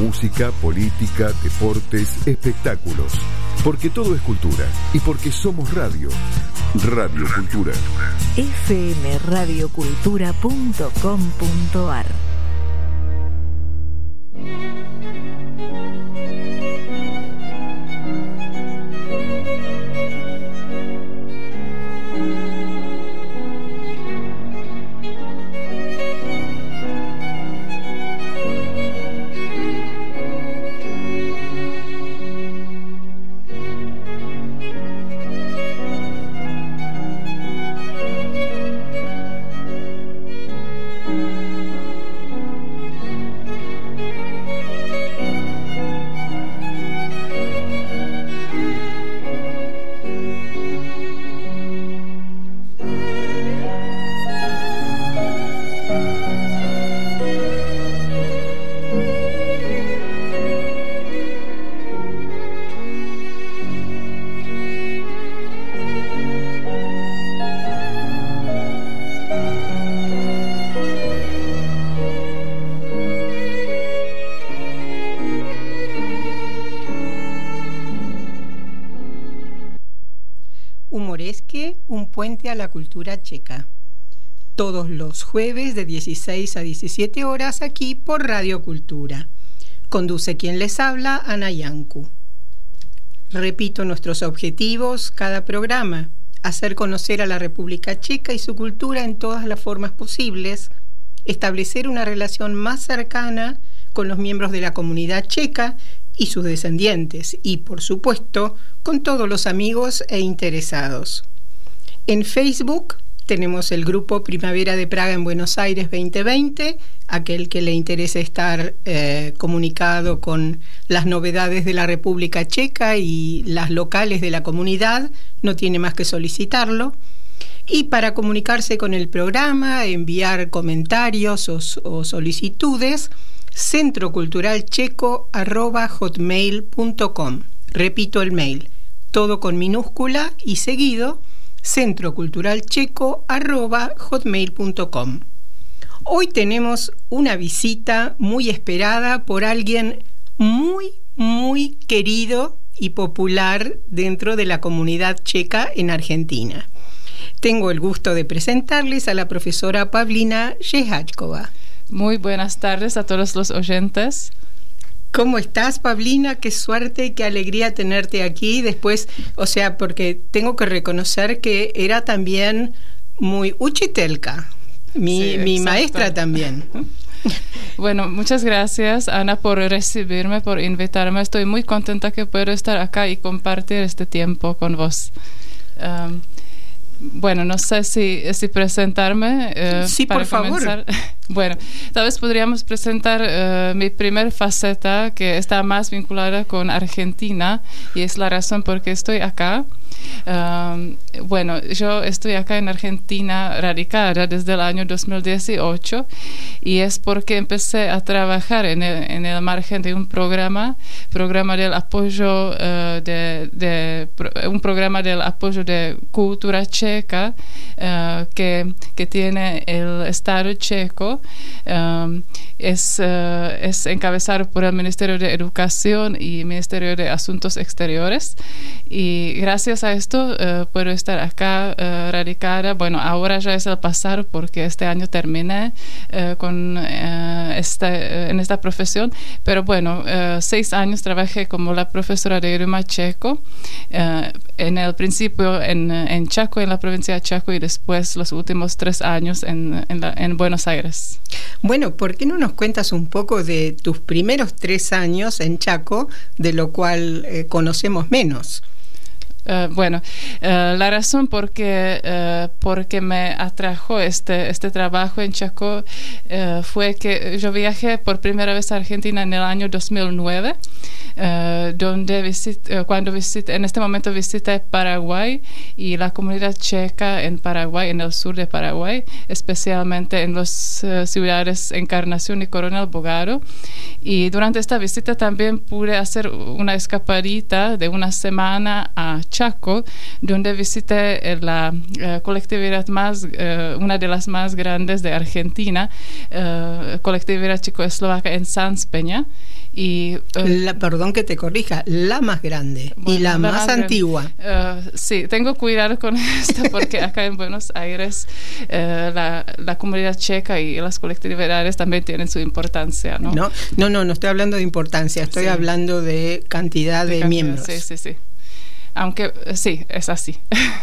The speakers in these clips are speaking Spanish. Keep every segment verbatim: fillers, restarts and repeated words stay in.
música, política, deportes, espectáculos. Porque todo es cultura y porque somos radio. Radio Cultura. F M radio cultura punto com punto a r. Humoresque, un puente a la cultura checa. Todos los jueves de dieciséis a diecisiete horas aquí por Radio Cultura. Conduce quien les habla, Ana Yanku. Repito nuestros objetivos cada programa: hacer conocer a la República Checa y su cultura en todas las formas posibles, establecer una relación más cercana con los miembros de la comunidad checa y sus descendientes, y por supuesto con todos los amigos e interesados. En Facebook tenemos el grupo Primavera de Praga en Buenos Aires veinte veinte, aquel que le interese estar eh, comunicado con las novedades de la República Checa y las locales de la comunidad, no tiene más que solicitarlo. Y para comunicarse con el programa, enviar comentarios o, o solicitudes, centro cultural checo arroba hotmail punto com. Repito el mail, todo con minúscula y seguido, centro cultural checo arroba hotmail punto com. Hoy tenemos una visita muy esperada por alguien muy, muy querido y popular dentro de la comunidad checa en Argentina. Tengo el gusto de presentarles a la profesora Pavlina Jehachkova. Muy buenas tardes a todos los oyentes. ¿Cómo estás, Pavlina? Qué suerte y qué alegría tenerte aquí después, o sea, porque tengo que reconocer que era también muy uchitelka, mi, sí, mi maestra también. Bueno, muchas gracias, Ana, por recibirme, por invitarme. Estoy muy contenta que puedo estar acá y compartir este tiempo con vos. Um, Bueno, no sé si, si presentarme. Eh, sí, para por favor. Comenzar. Bueno, tal vez podríamos presentar uh, mi primer faceta, que está más vinculada con Argentina, y es la razón por qué estoy acá. Um, bueno, yo estoy acá en Argentina radicada desde el año dos mil dieciocho, y es porque empecé a trabajar en el, en el margen de un programa, programa del apoyo uh, de, de un programa del apoyo de cultura checa uh, que, que tiene el Estado checo. Um, es, uh, es encabezado por el Ministerio de Educación y Ministerio de Asuntos Exteriores, y gracias a esto uh, puedo estar acá uh, radicada. Bueno, ahora ya es el pasado porque este año terminé uh, con, uh, esta, uh, en esta profesión, pero bueno, uh, seis años trabajé como la profesora de idioma checo, uh, en el principio en, en Chaco, en la provincia de Chaco, y después los últimos tres años en, en, la, en Buenos Aires. Bueno, ¿por qué no nos cuentas un poco de tus primeros tres años en Chaco, de lo cual eh, conocemos menos? Uh, bueno, uh, la razón por qué uh, porque me atrajo este, este trabajo en Chaco uh, fue que yo viajé por primera vez a Argentina en el año dos mil nueve, uh, donde visit, uh, cuando visité, en este momento visité Paraguay y la comunidad checa en Paraguay, en el sur de Paraguay, especialmente en las uh, ciudades Encarnación y Coronel Bogaro. Y durante esta visita también pude hacer una escapadita de una semana a Chaco, donde visité la uh, colectividad más, uh, una de las más grandes de Argentina, uh, colectividad checoslovaca en Sanz Peña. Y, uh, la, perdón que te corrija, la más grande bueno, y la, la más, más antigua. Uh, sí, tengo cuidado con esto porque acá en Buenos Aires uh, la, la comunidad checa y las colectividades también tienen su importancia, ¿no? No, no, no, no estoy hablando de importancia, estoy sí. hablando de cantidad de, de cantidad, miembros. Sí, sí, sí. Aunque sí, es así.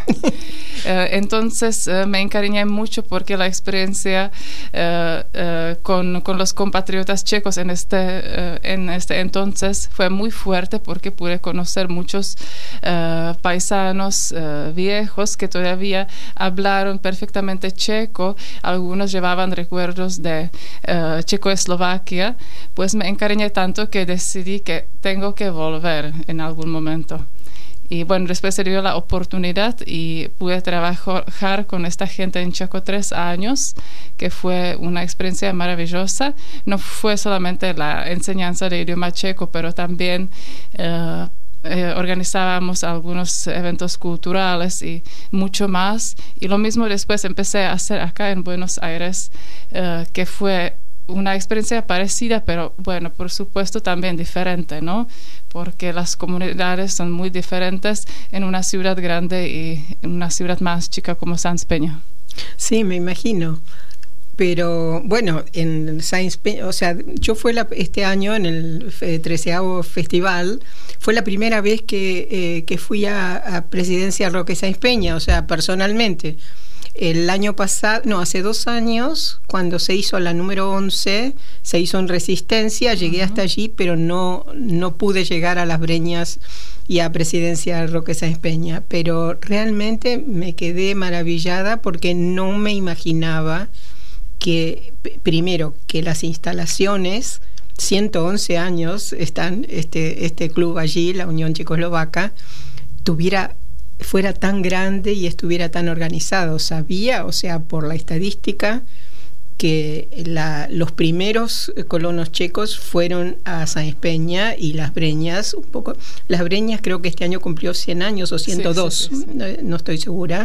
uh, entonces uh, me encariñé mucho porque la experiencia uh, uh, con, con los compatriotas checos en este, uh, en este entonces fue muy fuerte porque pude conocer muchos uh, paisanos uh, viejos que todavía hablaron perfectamente checo. Algunos llevaban recuerdos de uh, Checoslovaquia. Pues me encariñé tanto que decidí que tengo que volver en algún momento. Y bueno, después se dio la oportunidad y pude trabajar con esta gente en Chaco tres años, que fue una experiencia maravillosa. No fue solamente la enseñanza de idioma checo, pero también uh, eh, organizábamos algunos eventos culturales y mucho más. Y lo mismo después empecé a hacer acá en Buenos Aires, uh, que fue una experiencia parecida, pero bueno, por supuesto también diferente, ¿no? Porque las comunidades son muy diferentes en una ciudad grande y en una ciudad más chica como Sanz Peña. Sí, me imagino. Pero bueno, en Sanz Peña, o sea, yo fui la, este año en el treceavo festival, fue la primera vez que, eh, que fui a, a Presidencia Roque Sanz Peña, o sea, personalmente. El año pasado, no, hace dos años, cuando se hizo la número once, se hizo en Resistencia, llegué uh-huh. hasta allí, pero no, no pude llegar a Las Breñas y a Presidencia Roque Sanz Peña. Pero realmente me quedé maravillada porque no me imaginaba que, primero, que las instalaciones, ciento once años están este, este club allí, la Unión Checoslovaca, tuviera... fuera tan grande y estuviera tan organizado. Sabía, o sea, por la estadística, que la, los primeros colonos checos fueron a Sanz Peña y Las Breñas, un poco. Las Breñas creo que este año cumplió cien años o ciento dos, sí, sí, sí. No, no estoy segura,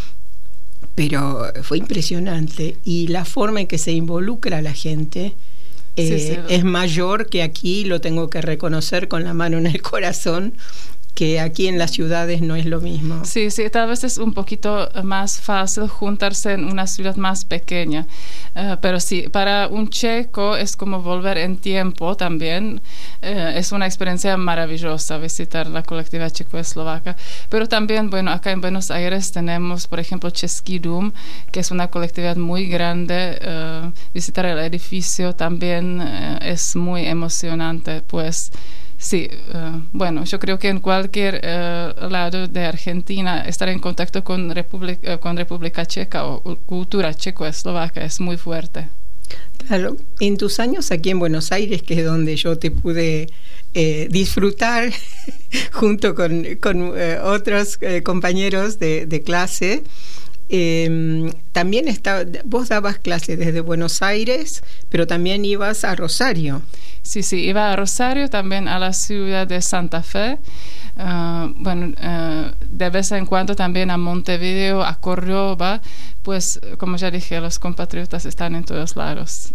pero fue impresionante. Y la forma en que se involucra la gente eh, sí, sí. es mayor que aquí, lo tengo que reconocer con la mano en el corazón, que aquí en las ciudades no es lo mismo. Sí, sí, tal vez es un poquito más fácil juntarse en una ciudad más pequeña, uh, pero sí, para un checo es como volver en tiempo también. Uh, es una experiencia maravillosa visitar la colectividad checoslovaca, pero también, bueno, acá en Buenos Aires tenemos, por ejemplo, Český dům, que es una colectividad muy grande. Uh, visitar el edificio también uh, es muy emocionante, pues. Sí, uh, bueno, yo creo que en cualquier uh, lado de Argentina estar en contacto con, Republic, uh, con República Checa o cultura checoslovaca es muy fuerte. Claro, en tus años aquí en Buenos Aires, que es donde yo te pude eh, disfrutar junto con, con eh, otros eh, compañeros de, de clase, Eh, también está, vos dabas clases desde Buenos Aires, pero también ibas a Rosario. Sí, sí, iba a Rosario, también a la ciudad de Santa Fe. Uh, bueno, uh, de vez en cuando también a Montevideo, a Córdoba. Pues, como ya dije, los compatriotas están en todos lados.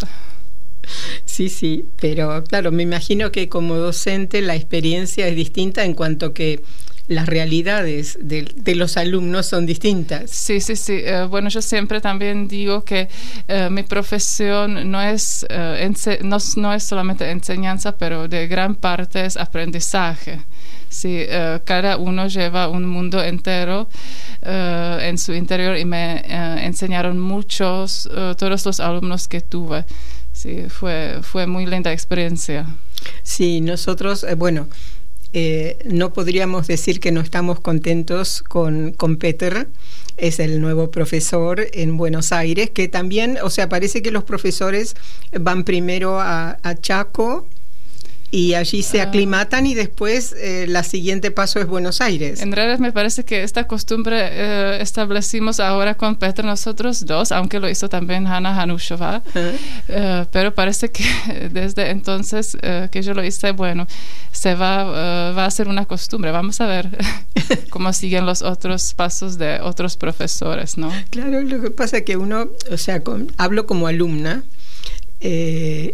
Sí, sí, pero claro, me imagino que como docente la experiencia es distinta en cuanto que las realidades de, de los alumnos son distintas. Sí, sí, sí. Uh, bueno, yo siempre también digo que uh, mi profesión no es, uh, ense- no, no es solamente enseñanza, pero de gran parte es aprendizaje. Sí, uh, cada uno lleva un mundo entero uh, en su interior y me uh, enseñaron muchos, uh, todos los alumnos que tuve. Sí, fue, fue muy linda experiencia. Sí, nosotros, eh, bueno... Eh, no podríamos decir que no estamos contentos con, con Peter, es el nuevo profesor en Buenos Aires, que también, o sea, parece que los profesores van primero a, a Chaco y allí se Ah. aclimatan y después eh, la siguiente paso es Buenos Aires. En realidad me parece que esta costumbre eh, establecimos ahora con Petr nosotros dos, aunque lo hizo también Hanna Hanušová, Ajá. eh, pero parece que desde entonces eh, que yo lo hice, bueno, se va, uh, va a ser una costumbre. Vamos a ver cómo siguen los otros pasos de otros profesores, ¿no? Claro, lo que pasa es que uno, o sea, con, hablo como alumna, eh,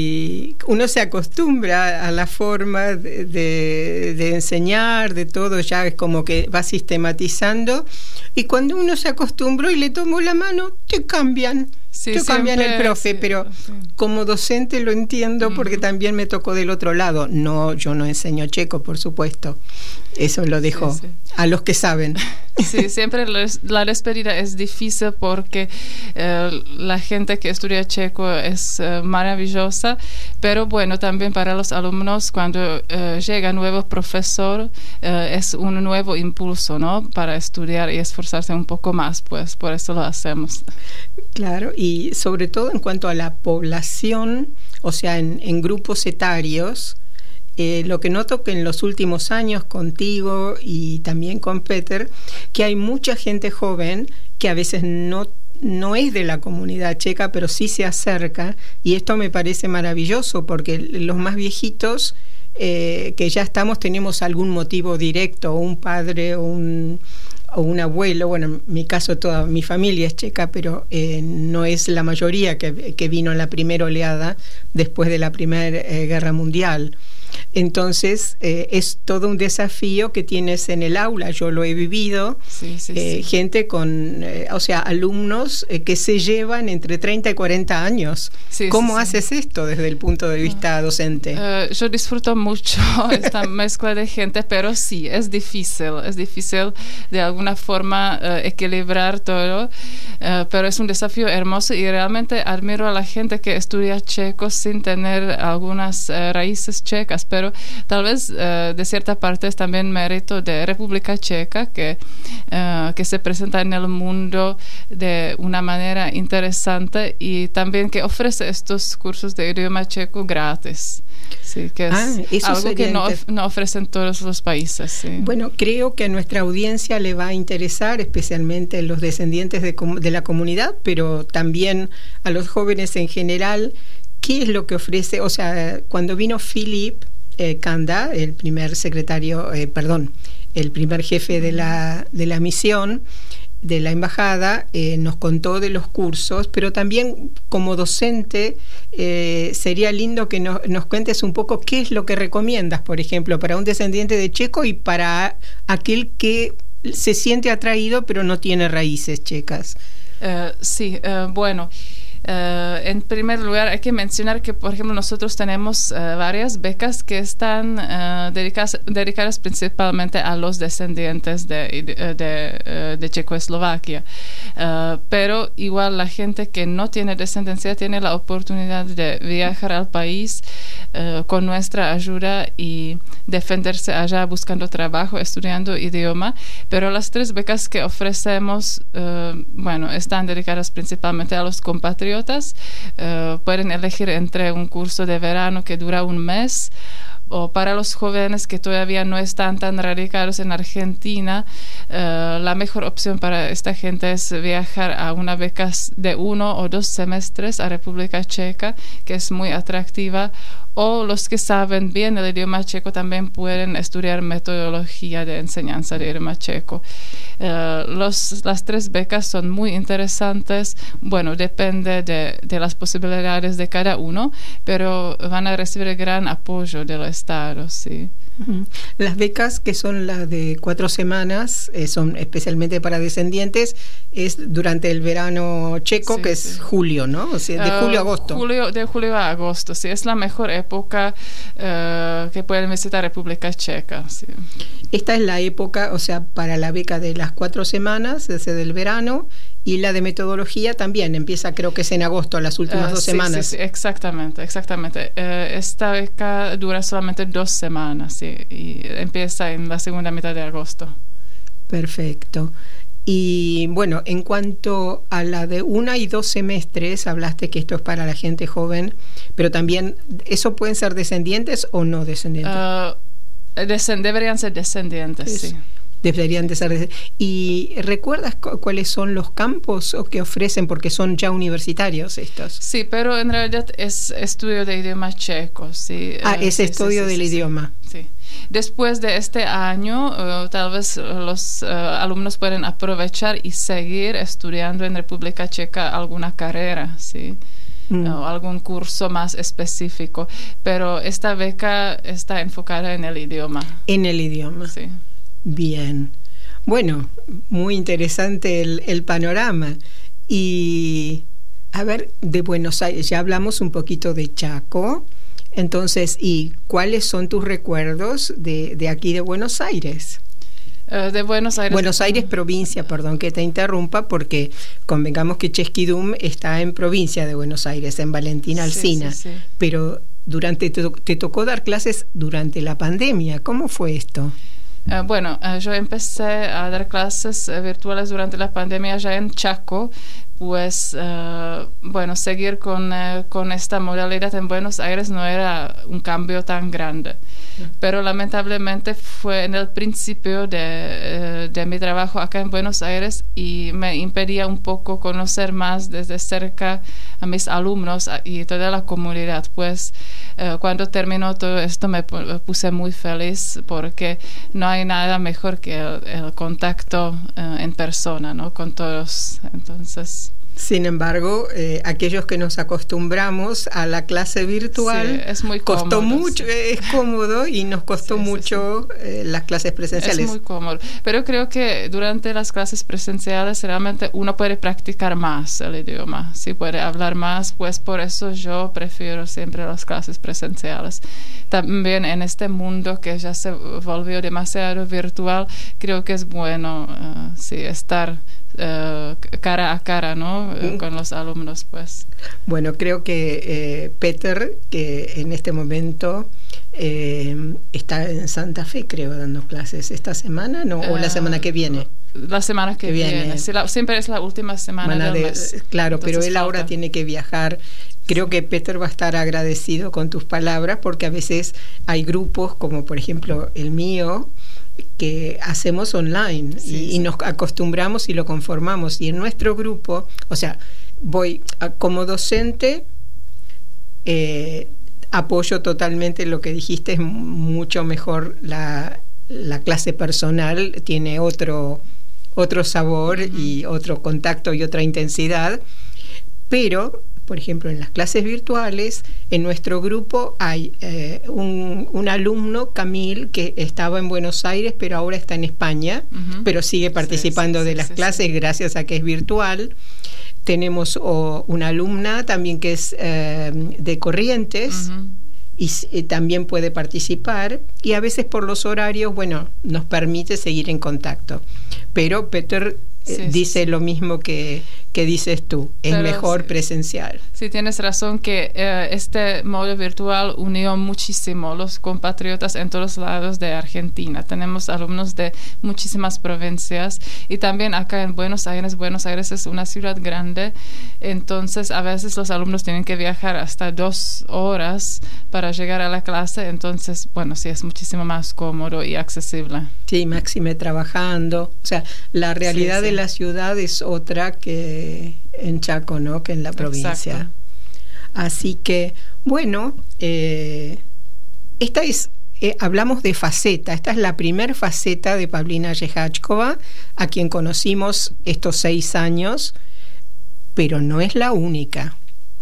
y uno se acostumbra a la forma de, de, de enseñar, de todo, ya es como que va sistematizando, y cuando uno se acostumbró y le tomó la mano, te cambian. Sí, te cambian siempre, el profe, sí, pero sí. como docente lo entiendo porque también me tocó del otro lado. No, yo no enseño checo, por supuesto. Eso lo dejo Sí, sí. a los que saben. Sí, siempre les- la despedida es difícil porque eh, la gente que estudia checo es eh, maravillosa, pero bueno, también para los alumnos cuando eh, llega un nuevo profesor eh, es un nuevo impulso, ¿no? Para estudiar y esforzarse un poco más, pues por eso lo hacemos. Claro, y sobre todo en cuanto a la población, o sea, en, en grupos etarios, eh, lo que noto que en los últimos años contigo y también con Petr, que hay mucha gente joven que a veces no, no es de la comunidad checa, pero sí se acerca, y esto me parece maravilloso porque los más viejitos, eh, que ya estamos, tenemos algún motivo directo, un padre o un... o un abuelo, bueno, en mi caso toda mi familia es checa, pero eh, no es la mayoría que, que vino en la primera oleada después de la Primera eh, Guerra Mundial. Entonces, eh, es todo un desafío que tienes en el aula, yo lo he vivido, Sí, sí, eh, sí. gente con, eh, o sea, alumnos eh, que se llevan entre treinta y cuarenta años. Sí, ¿Cómo sí, sí. haces esto desde el punto de vista docente? Eh, yo disfruto mucho esta mezcla de gente, pero sí, es difícil, es difícil de alguna forma eh, equilibrar todo, eh, pero es un desafío hermoso y realmente admiro a la gente que estudia checo sin tener algunas eh, raíces checas, pero tal vez eh, de cierta parte es también mérito de República Checa que, eh, que se presenta en el mundo de una manera interesante y también que ofrece estos cursos de idioma checo gratis. Sí, que es Ah, eso algo sería que no, inter- of- no ofrecen todos los países. Sí. Bueno, creo que a nuestra audiencia le va a interesar, especialmente los descendientes de, com- de la comunidad, pero también a los jóvenes en general, qué es lo que ofrece. O sea, cuando vino Philip eh, Kanda, el primer secretario, eh, perdón, el primer jefe de la, de la misión, de la embajada, eh, nos contó de los cursos, pero también como docente eh, sería lindo que no, nos cuentes un poco qué es lo que recomiendas, por ejemplo, para un descendiente de checo y para aquel que se siente atraído pero no tiene raíces checas. Eh, sí, eh, bueno. Uh, en primer lugar, hay que mencionar que, por ejemplo, nosotros tenemos uh, varias becas que están uh, dedicadas, dedicadas principalmente a los descendientes de, de, de, uh, de Checoslovaquia. Uh, pero igual la gente que no tiene descendencia tiene la oportunidad de viajar al país uh, con nuestra ayuda y defenderse allá buscando trabajo, estudiando idioma. Pero las tres becas que ofrecemos, uh, bueno, están dedicadas principalmente a los compatriotas. Uh, pueden elegir entre un curso de verano que dura un mes o para los jóvenes que todavía no están tan radicados en Argentina, uh, la mejor opción para esta gente es viajar a una beca de uno o dos semestres a República Checa, que es muy atractiva, o los que saben bien el idioma checo también pueden estudiar metodología de enseñanza de idioma checo. Uh, los, las tres becas son muy interesantes, bueno, depende de, de las posibilidades de cada uno, pero van a recibir gran apoyo del Estado, sí. Las becas, que son las de cuatro semanas, eh, son especialmente para descendientes, es durante el verano checo, Sí, que sí. es julio, ¿no? O sea, de Uh, julio a agosto. Julio, de julio a agosto, sí, es la mejor época uh, que pueden visitar República Checa, sí. Esta es la época, o sea, para la beca de las cuatro semanas, desde el verano, y la de metodología también empieza, creo que es en agosto, las últimas Uh, dos sí, semanas. Sí, sí, exactamente, exactamente. Uh, esta beca dura solamente dos semanas, sí, y empieza en la segunda mitad de agosto. Perfecto. Y bueno, en cuanto a la de una y dos semestres, hablaste que esto es para la gente joven, pero también, ¿eso pueden ser descendientes o no descendientes? Uh, descend- deberían ser descendientes, es, sí. Deberían de ser descendientes. ¿Y recuerdas cu- cuáles son los campos o que ofrecen? Porque son ya universitarios estos. Sí, pero en realidad es estudio de idioma checo, sí. Ah, uh, es sí, estudio sí, del sí, idioma. Sí. Después de este año, uh, tal vez los uh, alumnos pueden aprovechar y seguir estudiando en República Checa alguna carrera, ¿sí? Mm. O algún curso más específico. Pero esta beca está enfocada en el idioma. En el idioma. Sí. Bien. Bueno, muy interesante el, el panorama. Y, a ver, de Buenos Aires, ya hablamos un poquito de Chaco. Entonces, ¿y cuáles son tus recuerdos de, de aquí de Buenos Aires? Uh, de Buenos Aires. Buenos Aires, provincia, perdón que te interrumpa, porque convengamos que Chesquidum está en provincia de Buenos Aires, en Valentín Alsina, sí, sí, sí. Pero durante te, te tocó dar clases durante la pandemia. ¿Cómo fue esto? Uh, bueno, uh, yo empecé a dar clases uh, virtuales durante la pandemia ya en Chaco. Pues, uh, bueno, seguir con, uh, con esta modalidad en Buenos Aires no era un cambio tan grande. Pero lamentablemente fue en el principio de, uh, de mi trabajo acá en Buenos Aires y me impedía un poco conocer más desde cerca a mis alumnos y toda la comunidad. Pues uh, cuando terminó todo esto me puse muy feliz porque no hay nada mejor que el, el contacto uh, en persona, ¿no? Con todos. Entonces... Sin embargo, eh, aquellos que nos acostumbramos a la clase virtual, sí, es muy costó cómodo, mucho, sí. Es cómodo y nos costó sí, mucho sí, sí. Eh, las clases presenciales. Es muy cómodo, pero creo que durante las clases presenciales realmente uno puede practicar más el idioma, sí puede hablar más, pues por eso yo prefiero siempre las clases presenciales. También en este mundo que ya se volvió demasiado virtual, creo que es bueno uh, sí, estar Uh, cara a cara, ¿no? Uh, con los alumnos, pues. Bueno, creo que eh, Peter, que en este momento eh, está en Santa Fe, creo, dando clases esta semana, ¿no? O uh, la semana que viene. La semana que, que viene. viene. Sí, la, siempre es la última semana, semana del de, mes. Claro, entonces, pero él falta. Ahora tiene que viajar. Creo que Peter va a estar agradecido con tus palabras porque a veces hay grupos, como por ejemplo el mío, que hacemos online sí, y, sí. y nos acostumbramos y lo conformamos. Y en nuestro grupo, o sea, voy a, como docente, eh, apoyo totalmente lo que dijiste, es mucho mejor la, la clase personal, tiene otro, otro sabor uh-huh. y otro contacto y otra intensidad, pero... Por ejemplo, en las clases virtuales, en nuestro grupo hay eh, un, un alumno, Camil, que estaba en Buenos Aires, pero ahora está en España, uh-huh. pero sigue participando sí, sí, de sí, las sí, clases sí. gracias a que es virtual. Tenemos oh, una alumna también que es eh, de Corrientes uh-huh. y eh, también puede participar. Y a veces por los horarios, bueno, nos permite seguir en contacto. Pero Peter... Sí, dice sí. lo mismo que, que dices tú, es Pero mejor sí, presencial. Sí, tienes razón que eh, este modo virtual unió muchísimo los compatriotas en todos lados de Argentina. Tenemos alumnos de muchísimas provincias y también acá en Buenos Aires. Buenos Aires es una ciudad grande, entonces a veces los alumnos tienen que viajar hasta dos horas para llegar a la clase, entonces, bueno, sí, es muchísimo más cómodo y accesible. Sí, máxime trabajando, o sea, la realidad sí, sí. de la ciudad es otra que en Chaco, ¿no? Que en la provincia. Exacto. Así que, bueno, eh, esta es, eh, hablamos de faceta, esta es la primer faceta de Pavlina Jehachkova, a quien conocimos estos seis años, pero no es la única.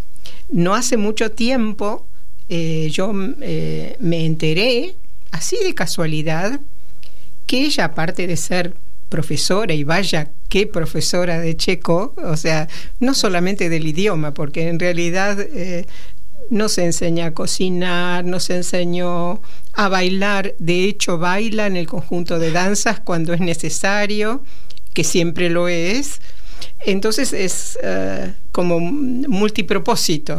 No hace mucho tiempo eh, yo eh, me enteré, así de casualidad, que ella, aparte de ser profesora, y vaya qué profesora de checo, o sea, no solamente del idioma, porque en realidad eh, nos enseña a cocinar, nos enseñó a bailar, de hecho baila en el conjunto de danzas cuando es necesario, que siempre lo es, entonces es uh, como multipropósito,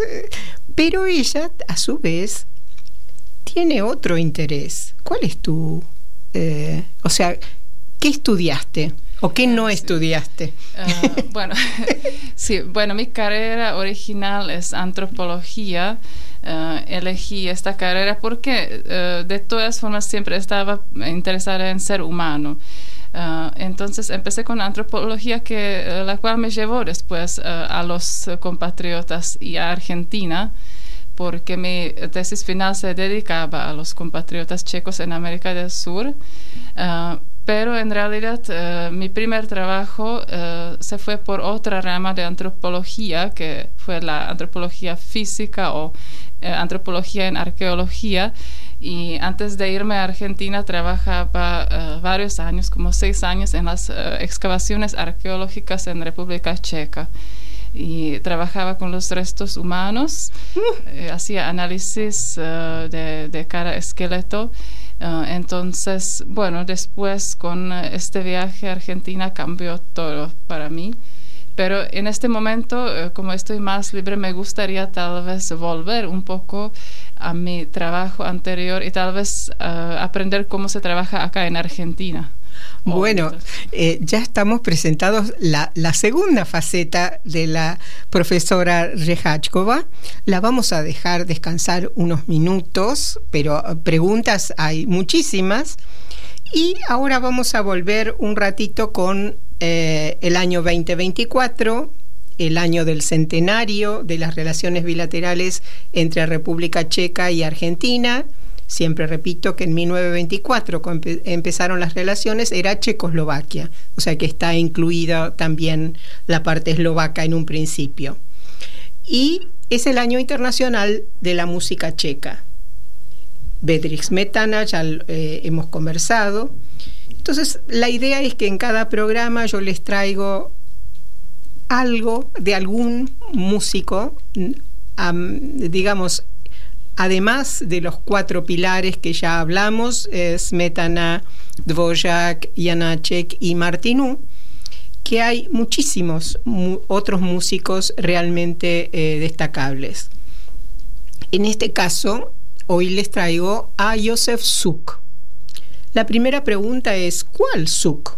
pero ella a su vez tiene otro interés. ¿Cuál es tu, eh, o sea, qué estudiaste ¿O qué no estudiaste? Uh, bueno, sí, bueno, mi carrera original es antropología. Uh, elegí esta carrera porque uh, de todas formas siempre estaba interesada en ser humano. Uh, entonces empecé con antropología, que, uh, la cual me llevó después uh, a los compatriotas y a Argentina, porque mi tesis final se dedicaba a los compatriotas checos en América del Sur. Uh, pero en realidad uh, mi primer trabajo uh, se fue por otra rama de antropología, que fue la antropología física o uh, antropología en arqueología. Y antes de irme a Argentina trabajaba uh, varios años, como seis años, en las uh, excavaciones arqueológicas en República Checa. Y trabajaba con los restos humanos, uh. eh, hacía análisis uh, de, de cada esqueleto. Uh, entonces, bueno, después con uh, este viaje a Argentina cambió todo para mí. Pero en este momento, uh, como estoy más libre, me gustaría tal vez volver un poco a mi trabajo anterior y tal vez uh, aprender cómo se trabaja acá en Argentina. Bueno, eh, ya estamos presentados la, la segunda faceta de la profesora Rehachkova. La vamos a dejar descansar unos minutos, pero preguntas hay muchísimas. Y ahora vamos a volver un ratito con eh, el año veinte veinticuatro, el año del centenario de las relaciones bilaterales entre República Checa y Argentina. Siempre repito que en mil novecientos veinticuatro, cuando empezaron las relaciones, era Checoslovaquia, o sea que está incluida también la parte eslovaca en un principio. Y es el año internacional de la música checa. Bedřich Smetana, ya eh, hemos conversado. Entonces, la idea es que en cada programa yo les traigo algo de algún músico, um, digamos, además de los cuatro pilares que ya hablamos, eh, Smetana, Dvořák, Janáček y Martinů, que hay muchísimos mu- otros músicos realmente eh, destacables. En este caso, hoy les traigo a Josef Suk. La primera pregunta es, ¿cuál Suk?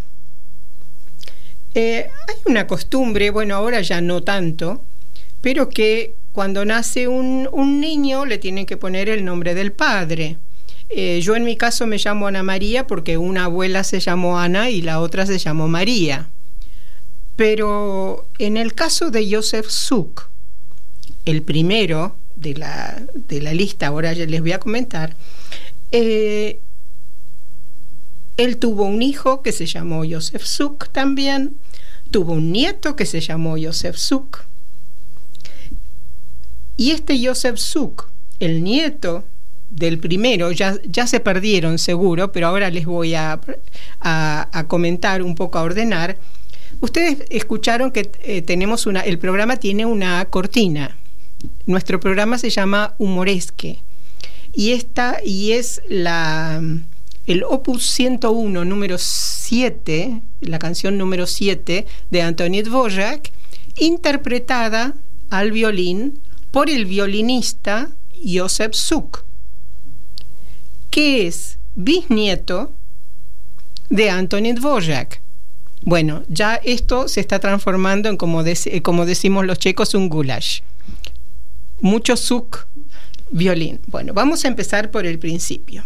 Eh, hay una costumbre, bueno, ahora ya no tanto, pero que cuando nace un, un niño le tienen que poner el nombre del padre. Eh, yo en mi caso me llamo Ana María porque una abuela se llamó Ana y la otra se llamó María. Pero en el caso de Josef Suk, el primero de la, de la lista, ahora ya les voy a comentar, eh, él tuvo un hijo que se llamó Josef Suk también, tuvo un nieto que se llamó Josef Suk. Y este Josef Suk, el nieto del primero, ya, ya se perdieron seguro, pero ahora les voy a, a, a comentar un poco, a ordenar. Ustedes escucharon que eh, tenemos una, el programa tiene una cortina. Nuestro programa se llama Humoresque. Y esta y es la, el opus ciento uno, número siete, la canción número siete de Antonín Dvořák, interpretada al violín por el violinista Josef Suk, que es bisnieto de Antonín Dvořák. Bueno, ya esto se está transformando en, como, dec- como decimos los checos, un goulash. Mucho Suk, violín. Bueno, vamos a empezar por el principio.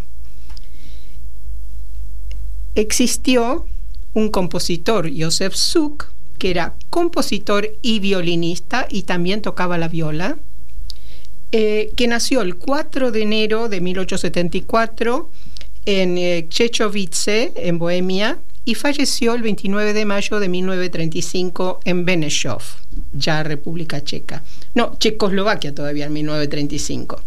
Existió un compositor, Josef Suk, que era compositor y violinista y también tocaba la viola, eh, que nació el cuatro de enero de mil ochocientos setenta y cuatro en eh, Čechovice, en Bohemia, y falleció el veintinueve de mayo de mil novecientos treinta y cinco en Benešov, ya República Checa. No, Checoslovaquia todavía en mil novecientos treinta y cinco.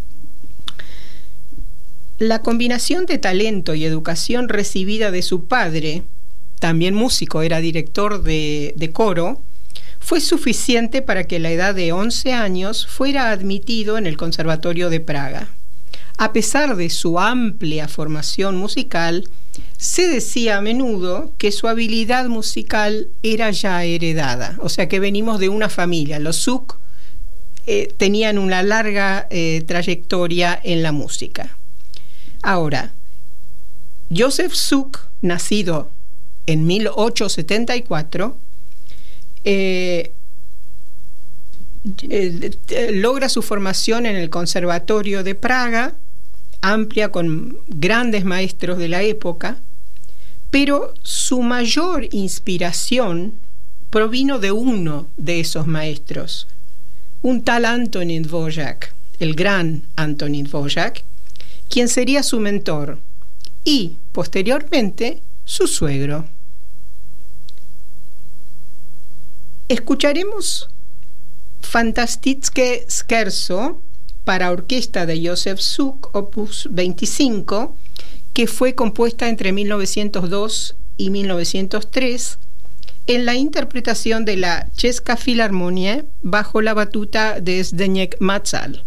La combinación de talento y educación recibida de su padre, también músico, era director de, de coro, fue suficiente para que a la edad de once años fuera admitido en el Conservatorio de Praga. A pesar de su amplia formación musical, se decía a menudo que su habilidad musical era ya heredada, o sea que venimos de una familia. Los Suk eh, tenían una larga eh, trayectoria en la música. Ahora, Josef Suk, nacido en mil ochocientos setenta y cuatro, eh, eh, eh, logra su formación en el Conservatorio de Praga, amplia con grandes maestros de la época, pero su mayor inspiración provino de uno de esos maestros, un tal Antonín Dvořák, el gran Antonín Dvořák, quien sería su mentor y, posteriormente, su suegro. Escucharemos Fantastické scherzo para orquesta de Josef Suk, opus veinticinco, que fue compuesta entre mil novecientos dos y mil novecientos tres, en la interpretación de la Česká Filharmonie bajo la batuta de Zdeněk Macal.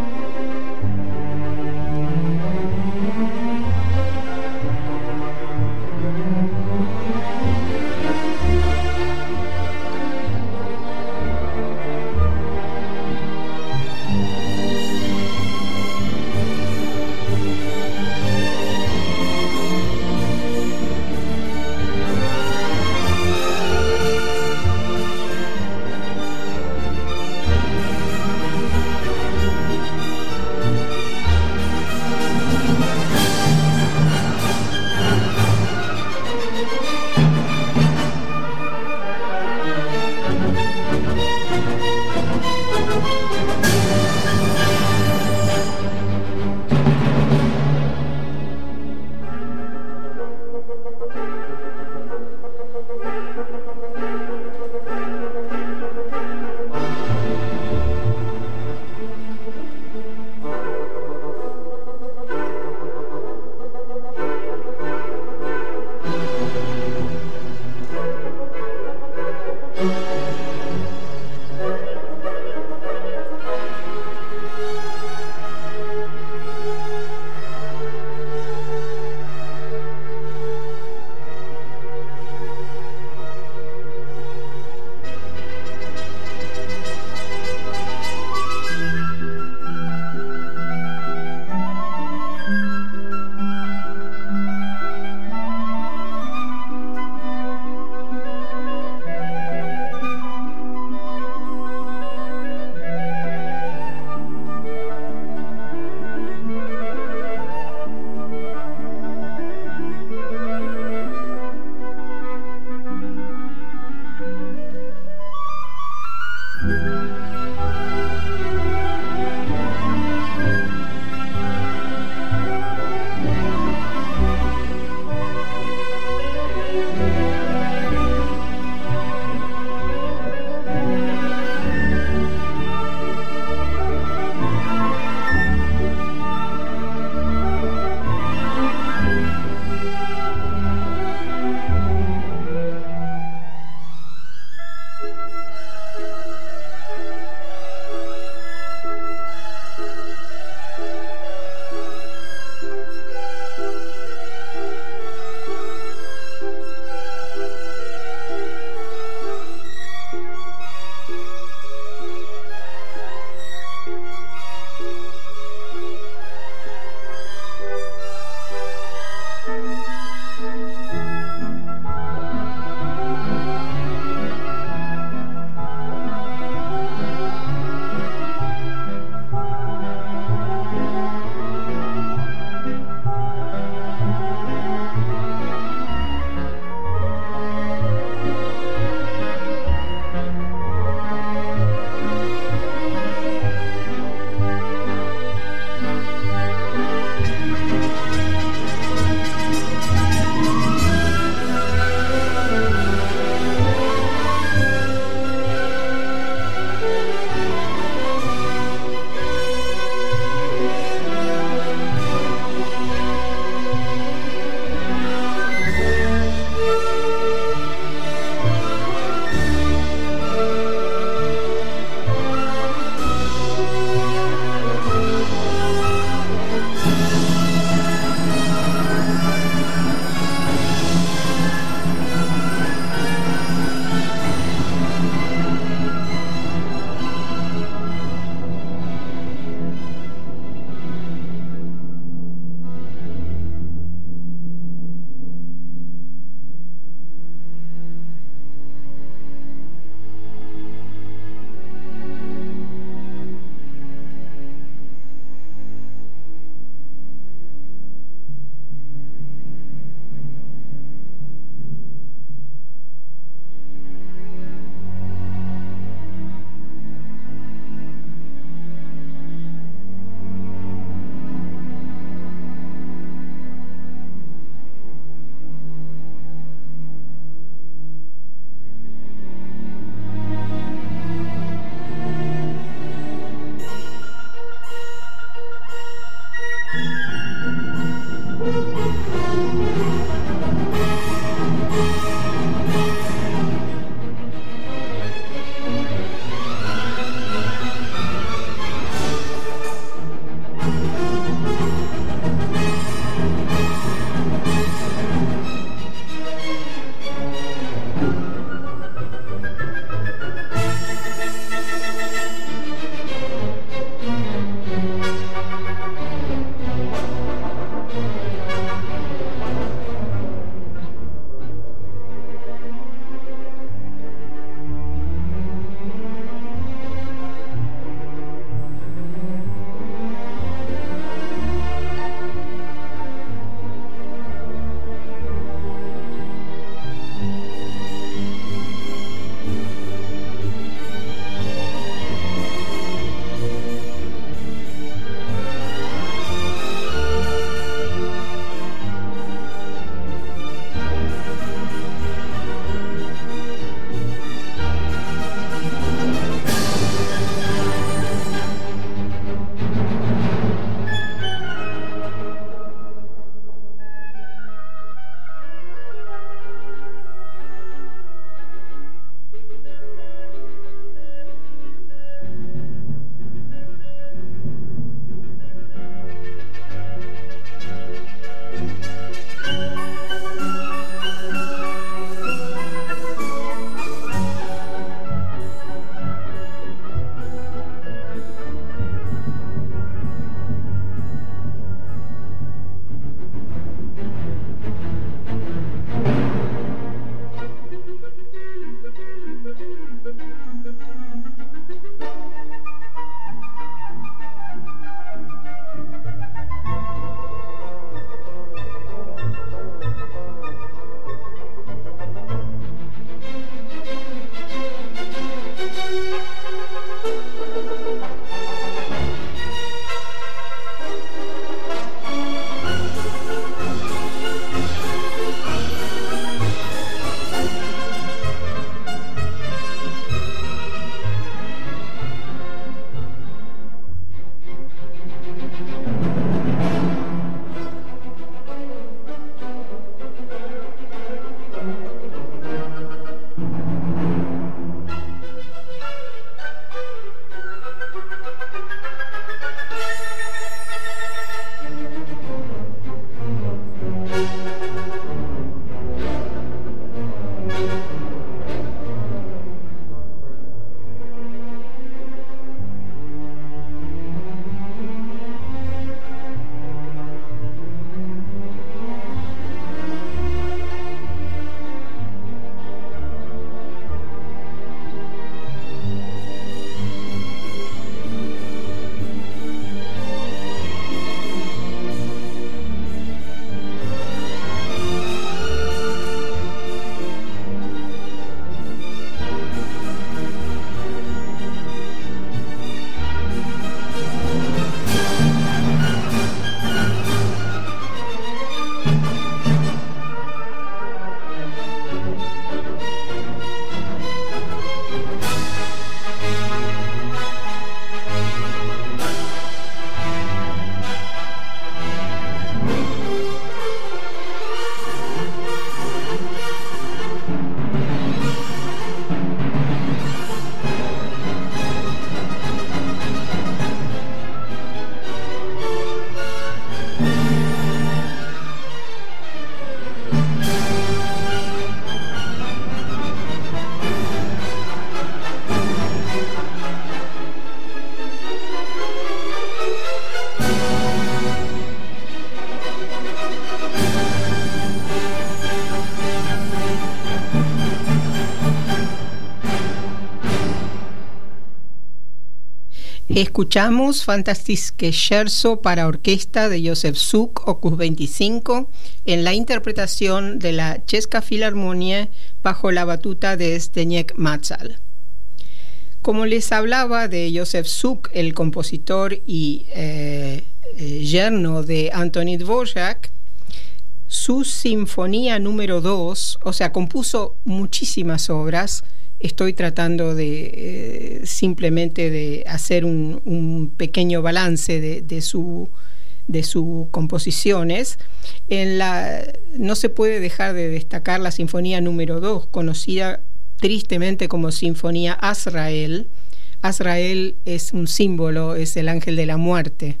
Escuchamos Fantastische Scherzo para orquesta de Josef Suk, opus veinticinco, en la interpretación de la Česká Filharmonie bajo la batuta de Zdeněk Macal. Como les hablaba de Josef Suk, el compositor y eh, eh, yerno de Antonín Dvořák, su sinfonía número dos, o sea, compuso muchísimas obras. Estoy tratando de eh, simplemente de hacer un, un pequeño balance de, de su de sus composiciones. En la, no se puede dejar de destacar la sinfonía número dos, conocida tristemente como Sinfonía Azrael. Azrael es un símbolo, es el ángel de la muerte.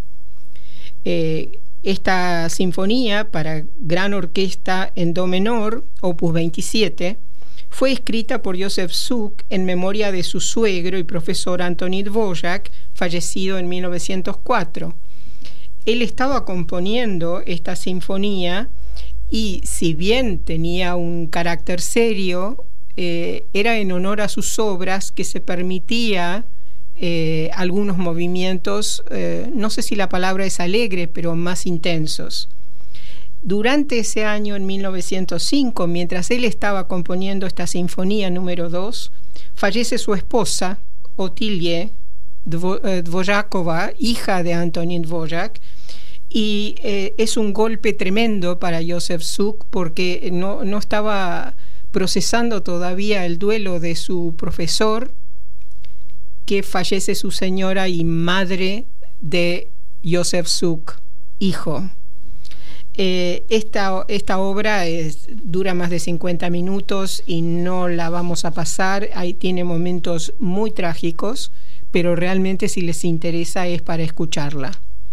Eh, esta sinfonía para gran orquesta en do menor, opus veintisiete, fue escrita por Josef Suk en memoria de su suegro y profesor Antonín Dvořák, fallecido en mil novecientos cuatro. Él estaba componiendo esta sinfonía y, si bien tenía un carácter serio, eh, era en honor a sus obras que se permitía eh, algunos movimientos, eh, no sé si la palabra es alegre, pero más intensos. Durante ese año, en mil novecientos cinco, mientras él estaba componiendo esta sinfonía número dos, fallece su esposa, Otilie Dvořáková, hija de Antonín Dvořák, y eh, es un golpe tremendo para Josef Suk porque no, no estaba procesando todavía el duelo de su profesor, que fallece su señora y madre de Josef Suk, hijo. Eh, esta, esta obra es, dura más de cincuenta minutos y no la vamos a pasar. Ahí tiene momentos muy trágicos, pero realmente, si les interesa, es para escucharla.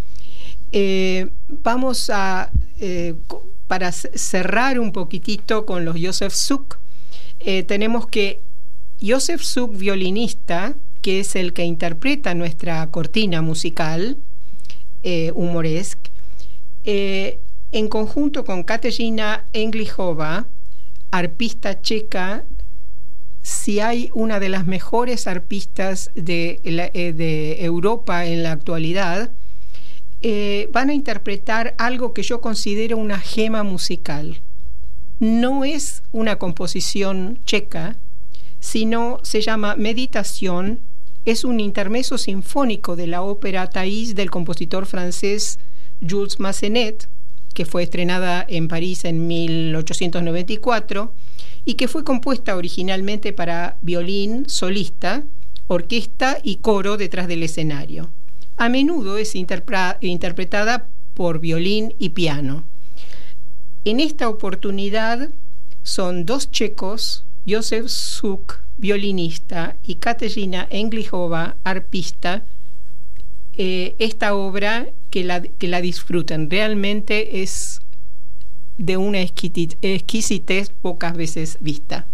Eh, vamos a, eh, para cerrar un poquitito con los Josef Suk, eh, tenemos que Josef Suk, violinista, que es el que interpreta nuestra cortina musical, eh, Humoresk, eh, en conjunto con Kateřina Englichova, arpista checa. Si hay una de las mejores arpistas de, de Europa en la actualidad, eh, van a interpretar algo que yo considero una gema musical. No es una composición checa, sino se llama Meditación. Es un intermezzo sinfónico de la ópera Thais del compositor francés Jules Massenet, que fue estrenada en París en mil ochocientos noventa y cuatro y que fue compuesta originalmente para violín solista, orquesta y coro detrás del escenario. A menudo es interpre- interpretada por violín y piano. En esta oportunidad son dos checos, Josef Suk, violinista, y Kateřina Englichova, arpista, eh, esta obra que la, que la disfruten. Realmente es de una exquisitez pocas veces vista.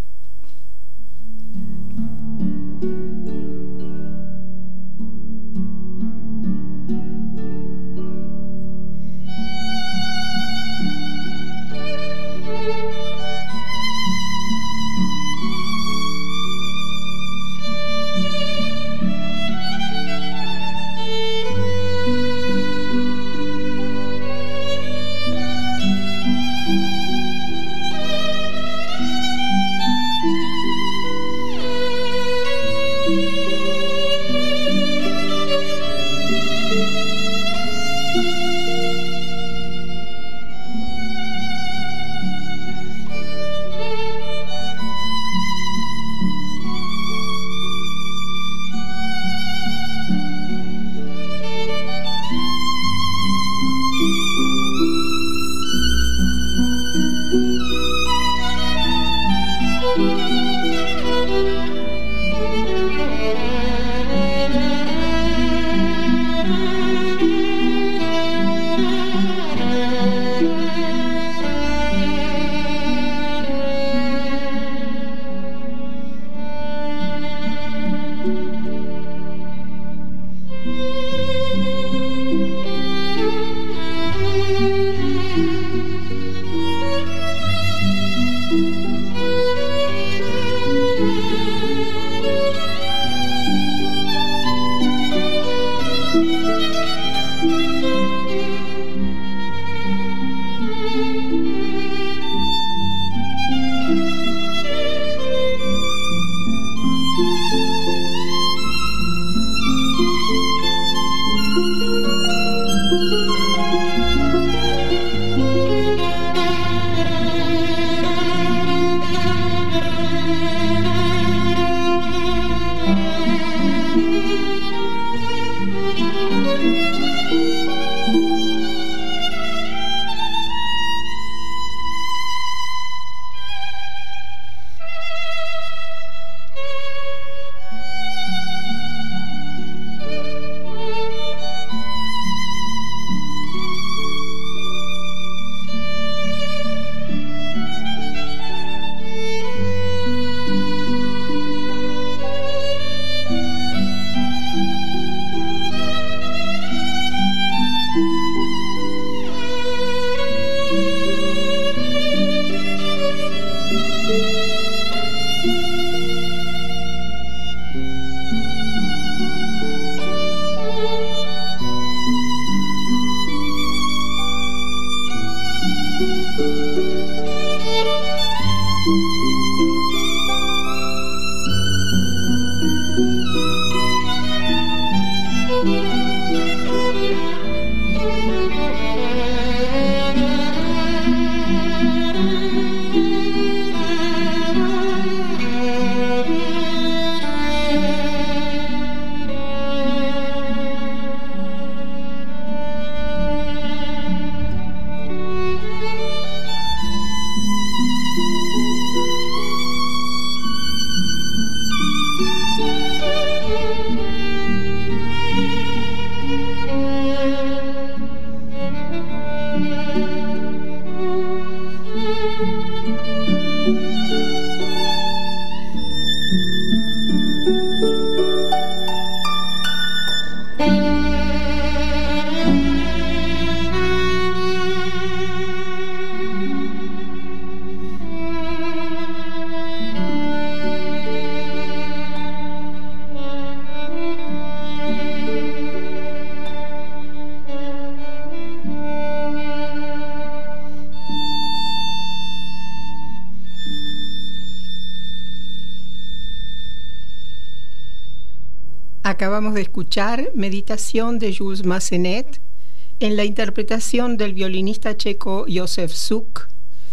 Acabamos de escuchar Meditación de Jules Massenet en la interpretación del violinista checo Josef Suk,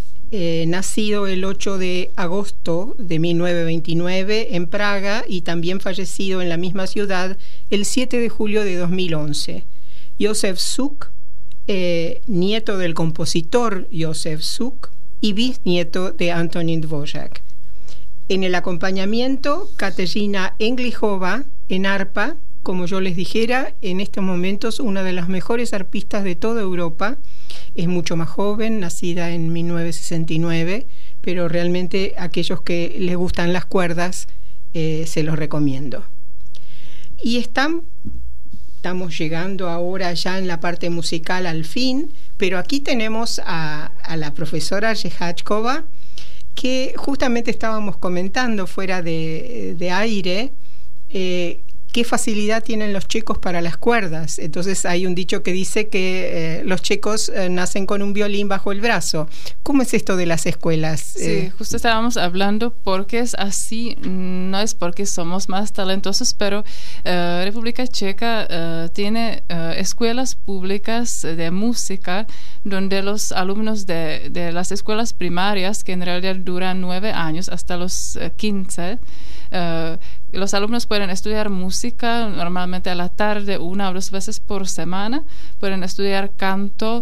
eh, nacido el ocho de agosto de mil novecientos veintinueve en Praga y también fallecido en la misma ciudad el siete de julio de dos mil once. Josef Suk, eh, nieto del compositor Josef Suk y bisnieto de Antonín Dvořák. En el acompañamiento, Kateřina Englijová en arpa, como yo les dijera, en estos momentos una de las mejores arpistas de toda Europa. Es mucho más joven, nacida en mil novecientos sesenta y nueve, pero realmente aquellos que les gustan las cuerdas, eh, se los recomiendo. Y están, estamos llegando ahora ya en la parte musical al fin, pero aquí tenemos a, a la profesora Jehachkova, que justamente estábamos comentando fuera de, de aire, eh, qué facilidad tienen los checos para las cuerdas. Entonces hay un dicho que dice que eh, los checos eh, nacen con un violín bajo el brazo. ¿Cómo es esto de las escuelas? Sí, eh, justo estábamos hablando porque es así, no es porque somos más talentosos, pero uh, República Checa uh, tiene uh, escuelas públicas de música donde los alumnos de, de las escuelas primarias, que en realidad duran nueve años hasta los uh, quince, uh, los alumnos pueden estudiar música normalmente a la tarde, una o dos veces por semana. Pueden estudiar canto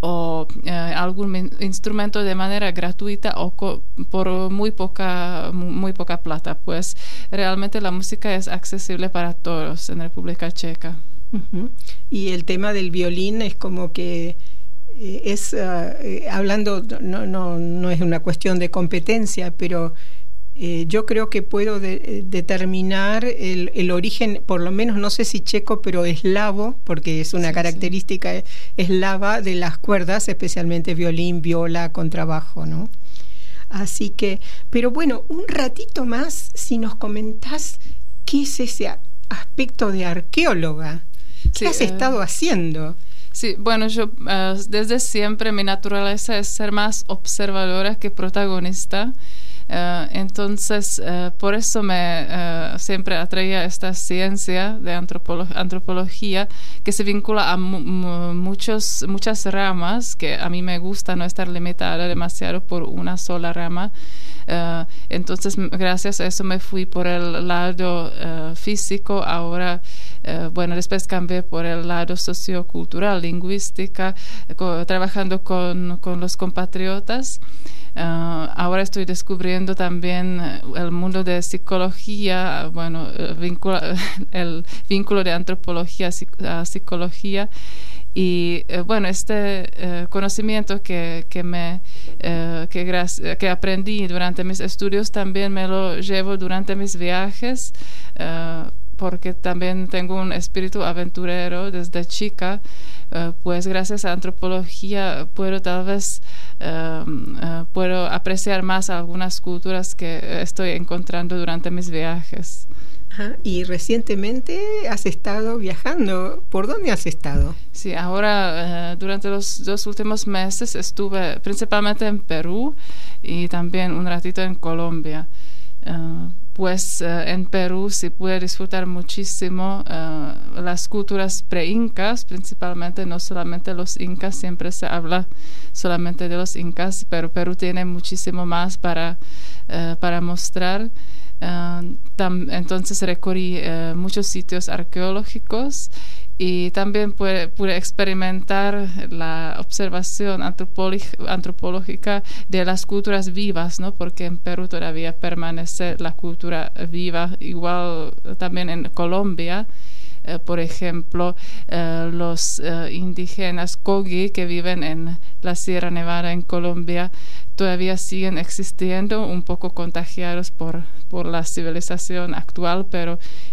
o eh, algún min- instrumento de manera gratuita o co- por muy poca, muy poca plata. Pues realmente la música es accesible para todos en República Checa. Uh-huh. Y el tema del violín es como que eh, es, uh, eh, hablando, no, no, no es una cuestión de competencia, pero Eh, yo creo que puedo de, determinar el, el origen, por lo menos no sé si checo, pero eslavo, porque es una sí, característica sí. eslava de las cuerdas, especialmente violín, viola, contrabajo, ¿no? Así que, pero bueno, un ratito más, si nos comentás qué es ese aspecto de arqueóloga, ¿qué sí, has eh... estado haciendo? Sí, bueno, yo uh, desde siempre mi naturaleza es ser más observadora que protagonista. Uh, entonces, uh, por eso me uh, siempre atraía esta ciencia de antropolo- antropología que se vincula a mu- mu- muchos, muchas ramas, que a mí me gusta no estar limitada demasiado por una sola rama. Uh, entonces, gracias a eso me fui por el lado uh, físico. Ahora, uh, bueno, después cambié por el lado sociocultural, lingüística, co- trabajando con, con los compatriotas. Uh, ahora estoy descubriendo también el mundo de psicología, bueno, el vínculo, el vínculo de antropología a psicología. Y eh, bueno, este eh, conocimiento que, que, me, eh, que, gra- que aprendí durante mis estudios también me lo llevo durante mis viajes, eh, porque también tengo un espíritu aventurero desde chica. Uh, pues gracias a antropología puedo tal vez uh, uh, puedo apreciar más algunas culturas que estoy encontrando durante mis viajes. Ajá. Y recientemente has estado viajando. ¿Por dónde has estado? Sí, ahora eh, durante los dos últimos meses estuve principalmente en Perú y también un ratito en Colombia. Uh, pues uh, en Perú se puede disfrutar muchísimo uh, las culturas pre-incas, principalmente, no solamente los incas, siempre se habla solamente de los incas, pero Perú tiene muchísimo más para, uh, para mostrar. Uh, tam, entonces recorrí uh, muchos sitios arqueológicos y también pude, pude experimentar la observación antropológica de las culturas vivas, ¿no? Porque en Perú todavía permanece la cultura viva, igual también en Colombia. Uh, por ejemplo, uh, los uh, indígenas Kogi que viven en la Sierra Nevada en Colombia todavía siguen existiendo, un poco contagiados por, por la civilización actual, pero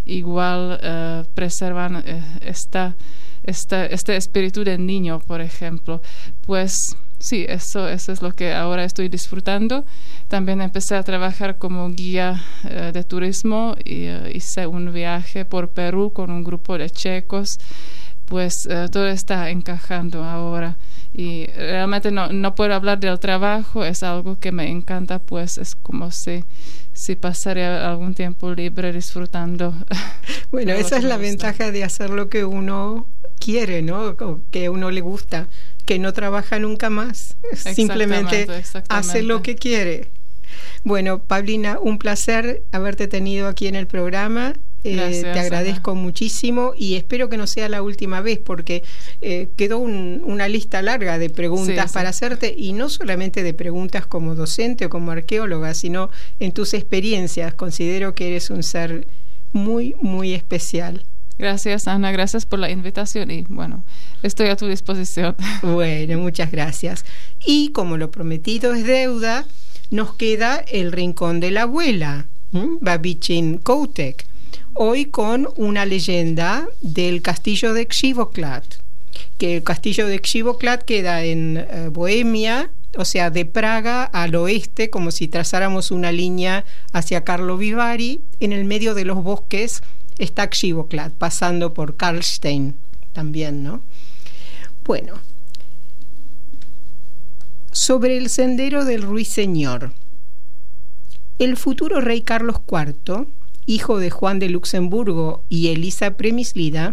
igual uh, preservan uh, esta, esta, este espíritu del niño, por ejemplo. Pues sí, eso, eso es lo que ahora estoy disfrutando. También empecé a trabajar como guía uh, de turismo y uh, hice un viaje por Perú con un grupo de checos. Pues uh, todo está encajando ahora. Y realmente no, no puedo hablar del trabajo, es algo que me encanta, pues es como si, si pasaría algún tiempo libre disfrutando. Bueno, esa es la ventaja de hacer lo que uno quiere, ¿no? O que a uno le gusta, que no trabaja nunca más, simplemente hace lo que quiere. Bueno, Paulina, un placer haberte tenido aquí en el programa. Eh, te agradezco Ana. muchísimo y espero que no sea la última vez porque eh, quedó un, una lista larga de preguntas sí, para sí. hacerte, y no solamente de preguntas como docente o como arqueóloga, sino en tus experiencias. Considero que eres un ser muy, muy especial. Gracias, Ana, gracias por la invitación y bueno, estoy a tu disposición. Bueno, muchas gracias. Y como lo prometido es deuda, nos queda el rincón de la abuela, ¿m? Babichin Koutek. Hoy con una leyenda del castillo de Xivoklat, que el castillo de Xivoklat queda en uh, Bohemia, o sea, de Praga al oeste, como si trazáramos una línea hacia Karlovy Vary. En el medio de los bosques está Xivoklat, pasando por Karlstein también, ¿no? Bueno, sobre el sendero del ruiseñor. El futuro rey Carlos cuarto, hijo de Juan de Luxemburgo y Elisa Premislida,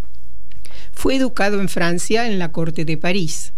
fue educado en Francia en la corte de París.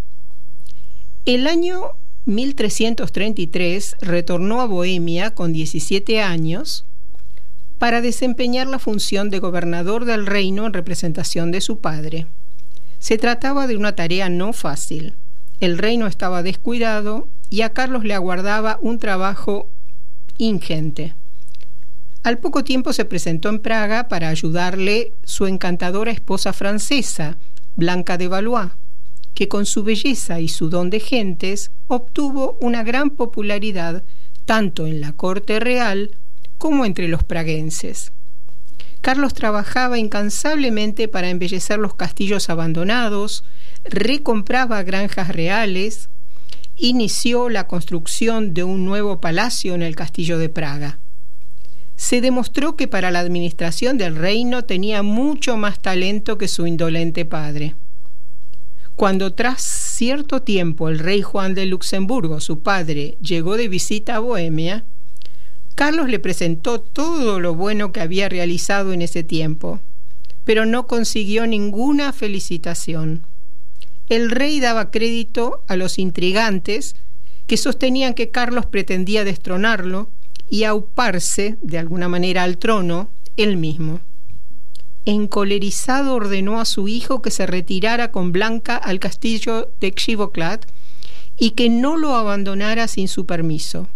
El año mil trescientos treinta y tres retornó a Bohemia con diecisiete años para desempeñar la función de gobernador del reino en representación de su padre. Se trataba de una tarea no fácil. El reino estaba descuidado y a Carlos le aguardaba un trabajo ingente. Al poco tiempo se presentó en Praga para ayudarle su encantadora esposa francesa, Blanca de Valois, que con su belleza y su don de gentes obtuvo una gran popularidad tanto en la corte real como entre los praguenses. Carlos trabajaba incansablemente para embellecer los castillos abandonados, recompraba granjas reales, inició la construcción de un nuevo palacio en el castillo de Praga. Se demostró que para la administración del reino tenía mucho más talento que su indolente padre. Cuando tras cierto tiempo el rey Juan de Luxemburgo, su padre, llegó de visita a Bohemia, Carlos le presentó todo lo bueno que había realizado en ese tiempo, pero no consiguió ninguna felicitación. El rey daba crédito a los intrigantes que sostenían que Carlos pretendía destronarlo y auparse de alguna manera al trono él mismo. Encolerizado ordenó a su hijo que se retirara con Blanca al castillo de Xivoklat y que no lo abandonara sin su permiso.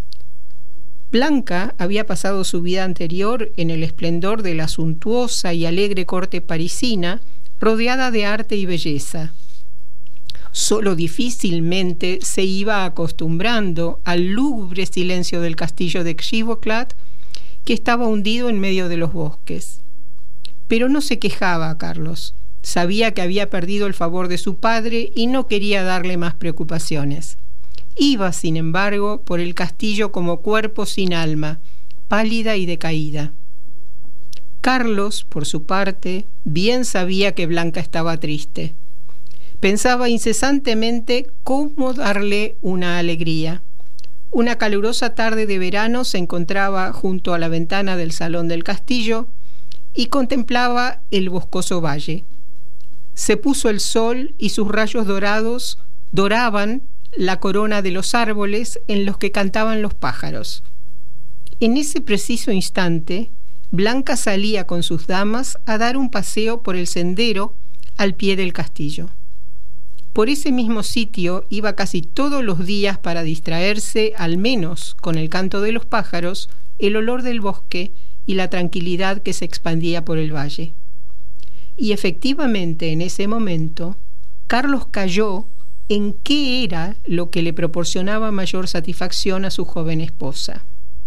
Blanca había pasado su vida anterior en el esplendor de la suntuosa y alegre corte parisina, rodeada de arte y belleza. Solo difícilmente se iba acostumbrando al lúgubre silencio del castillo de Xivoklat, que estaba hundido en medio de los bosques. Pero no se quejaba a Carlos. Sabía que había perdido el favor de su padre y no quería darle más preocupaciones. Iba, sin embargo, por el castillo como cuerpo sin alma, pálida y decaída. Carlos, por su parte, bien sabía que Blanca estaba triste. Pensaba incesantemente cómo darle una alegría. Una calurosa tarde de verano se encontraba junto a la ventana del salón del castillo y contemplaba el boscoso valle. Se puso el sol y sus rayos dorados doraban la corona de los árboles en los que cantaban los pájaros. En ese preciso instante, Blanca salía con sus damas a dar un paseo por el sendero al pie del castillo. Por ese mismo sitio iba casi todos los días para distraerse, al menos con el canto de los pájaros, el olor del bosque y la tranquilidad que se expandía por el valle. Y efectivamente, en ese momento, Carlos cayó en qué era lo que le proporcionaba mayor satisfacción a su joven esposa.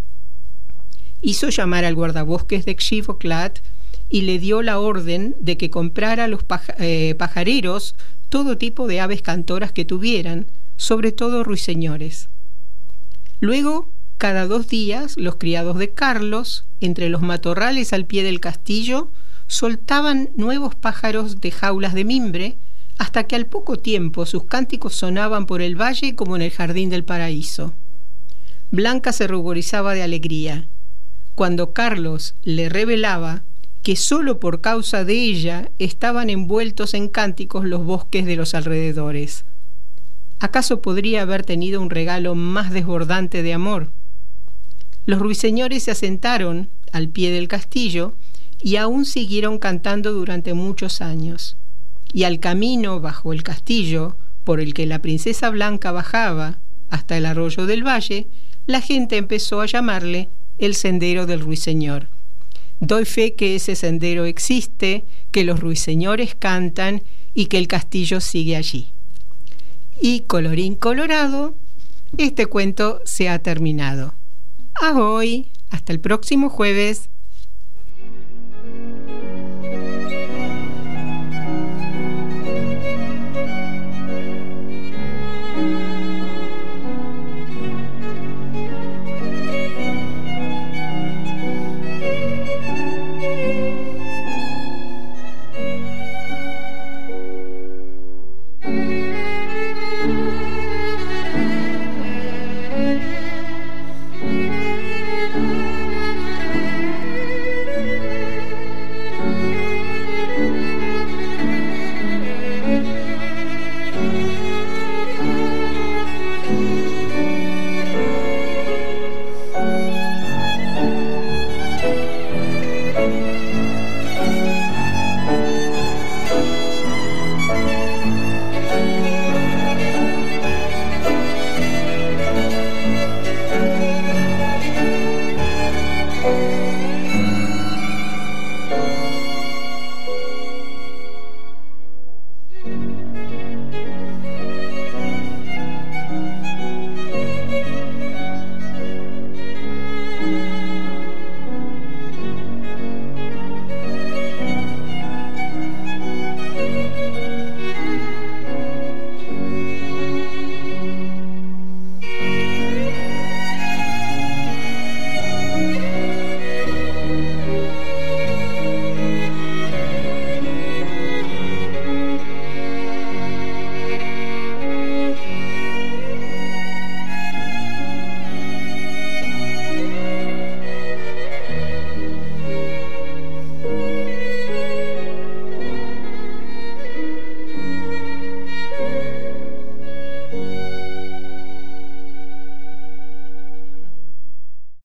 Hizo llamar al guardabosques de Xivoclad y le dio la orden de que comprara a los paja- eh, pajareros todo tipo de aves cantoras que tuvieran, sobre todo ruiseñores. Luego, cada dos días, los criados de Carlos, entre los matorrales al pie del castillo, soltaban nuevos pájaros de jaulas de mimbre, hasta que al poco tiempo sus cánticos sonaban por el valle como en el jardín del paraíso. Blanca se ruborizaba de alegría cuando Carlos le revelaba que solo por causa de ella estaban envueltos en cánticos los bosques de los alrededores. ¿Acaso podría haber tenido un regalo más desbordante de amor? Los ruiseñores se asentaron al pie del castillo y aún siguieron cantando durante muchos años. Y al camino bajo el castillo, por el que la princesa Blanca bajaba hasta el arroyo del valle, la gente empezó a llamarle el Sendero del Ruiseñor. Doy fe que ese sendero existe, que los ruiseñores cantan y que el castillo sigue allí. Y colorín colorado, este cuento se ha terminado. Ahoy, hasta el próximo jueves.